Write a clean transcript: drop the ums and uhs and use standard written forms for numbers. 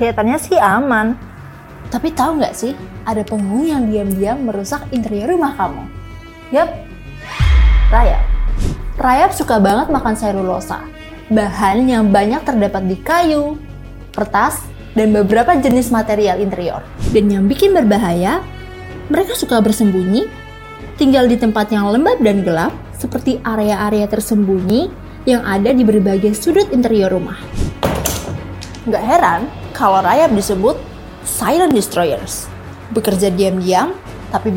Kelihatannya sih aman. Tapi tahu nggak sih, ada penghuni yang diam-diam merusak interior rumah kamu? Yap, Rayap. Rayap suka banget makan selulosa, bahan yang banyak terdapat di kayu, kertas, dan beberapa jenis material interior. Dan yang bikin berbahaya, mereka suka bersembunyi, tinggal di tempat yang lembab dan gelap, seperti area-area tersembunyi yang ada di berbagai sudut interior rumah. Nggak heran kalau Rayap disebut Silent Destroyers. Bekerja diam-diam, tapi